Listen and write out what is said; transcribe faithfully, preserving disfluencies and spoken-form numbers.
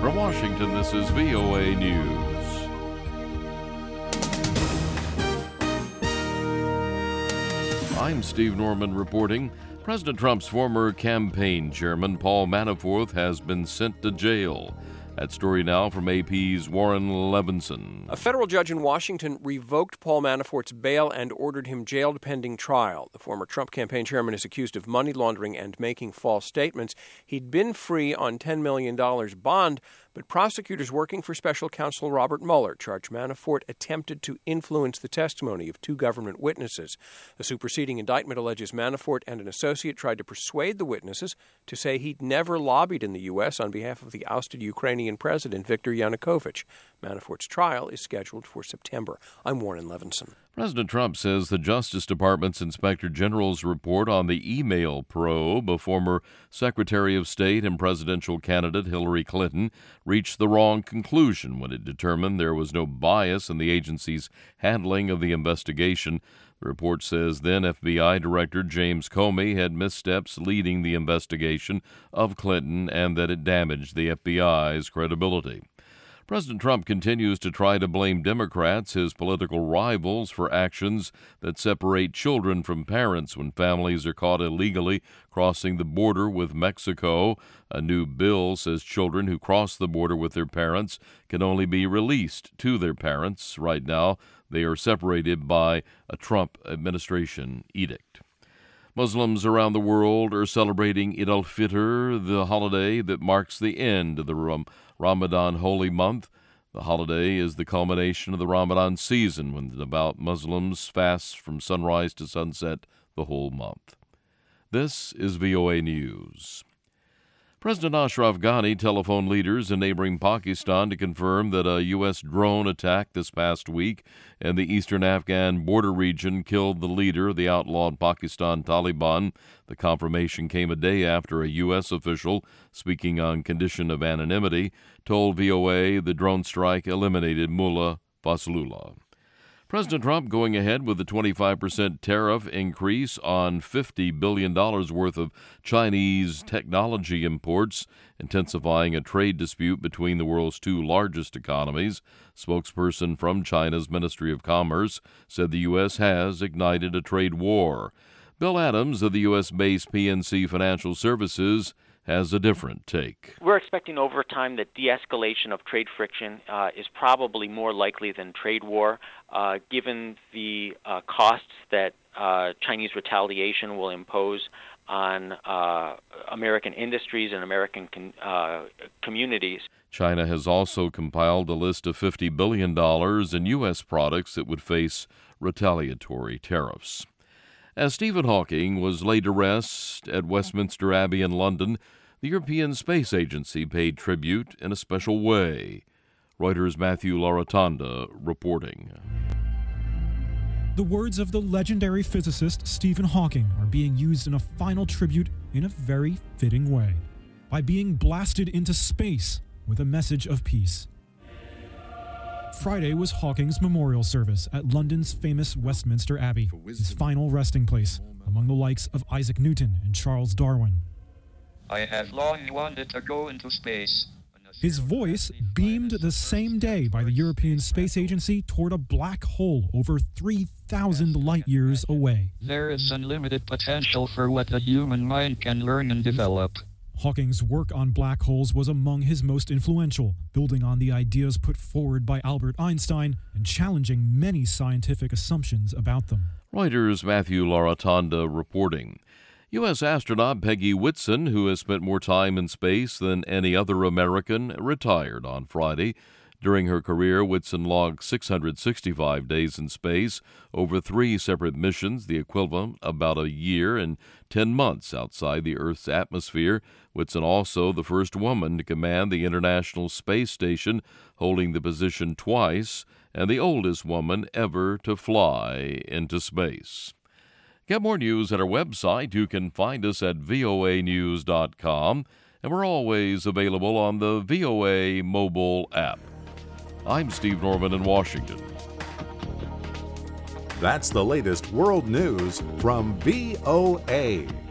From Washington, this is V O A News. I'm Steve Norman reporting. President Trump's former campaign chairman, Paul Manafort, has been sent to jail. That story now from A P's Warren Levinson. A federal judge in Washington revoked Paul Manafort's bail and ordered him jailed pending trial. The former Trump campaign chairman is accused of money laundering and making false statements. He'd been free on ten million dollars bond, but prosecutors working for special counsel Robert Mueller charged Manafort attempted to influence the testimony of two government witnesses. The superseding indictment alleges Manafort and an associate tried to persuade the witnesses to say he'd never lobbied in the U S on behalf of the ousted Ukrainian President Viktor Yanukovych. Manafort's trial is scheduled for September. I'm Warren Levinson. President Trump says the Justice Department's Inspector General's report on the email probe of former Secretary of State and presidential candidate Hillary Clinton reached the wrong conclusion when it determined there was no bias in the agency's handling of the investigation. The report says then F B I Director James Comey had missteps leading the investigation of Clinton and that it damaged the F B I's credibility. President Trump continues to try to blame Democrats, his political rivals, for actions that separate children from parents when families are caught illegally crossing the border with Mexico. A new bill says children who cross the border with their parents can only be released to their parents. Right now, they are separated by a Trump administration edict. Muslims around the world are celebrating Eid al-Fitr, the holiday that marks the end of the Ram- Ramadan holy month. The holiday is the culmination of the Ramadan season, when devout Muslims fast from sunrise to sunset the whole month. This is V O A News. President Ashraf Ghani telephoned leaders in neighboring Pakistan to confirm that a U S drone attack this past week in the eastern Afghan border region killed the leader of the outlawed Pakistan Taliban. The confirmation came a day after a U S official, speaking on condition of anonymity, told V O A the drone strike eliminated Mullah Faslullah. President Trump going ahead with the twenty-five percent tariff increase on fifty billion dollars worth of Chinese technology imports, intensifying a trade dispute between the world's two largest economies. Spokesperson from China's Ministry of Commerce said the U S has ignited a trade war. Bill Adams of the U S-based P N C Financial Services has a different take. We're expecting over time that de-escalation of trade friction uh, is probably more likely than trade war, uh, given the uh, costs that uh, Chinese retaliation will impose on uh, American industries and American con- uh, communities. China has also compiled a list of fifty billion dollars in U S products that would face retaliatory tariffs. As Stephen Hawking was laid to rest at Westminster Abbey in London, the European Space Agency paid tribute in a special way. Reuters' Matthew Larotonda reporting. The words of the legendary physicist Stephen Hawking are being used in a final tribute in a very fitting way, by being blasted into space with a message of peace. Friday was Hawking's memorial service at London's famous Westminster Abbey, his final resting place, among the likes of Isaac Newton and Charles Darwin. I have long wanted to go into space. His voice beamed the same day by the European Space Agency toward a black hole over three thousand light years away. There is unlimited potential for what the human mind can learn and develop. Hawking's work on black holes was among his most influential, building on the ideas put forward by Albert Einstein and challenging many scientific assumptions about them. Reuters' Matthew Larotonda reporting. U S astronaut Peggy Whitson, who has spent more time in space than any other American, retired on Friday. During her career, Whitson logged six hundred sixty-five days in space over three separate missions, the equivalent of about a year and ten months outside the Earth's atmosphere. Whitson also the first woman to command the International Space Station, holding the position twice, and the oldest woman ever to fly into space. Get more news at our website. You can find us at V O A news dot com, and we're always available on the V O A mobile app. I'm Steve Norman in Washington. That's the latest world news from V O A.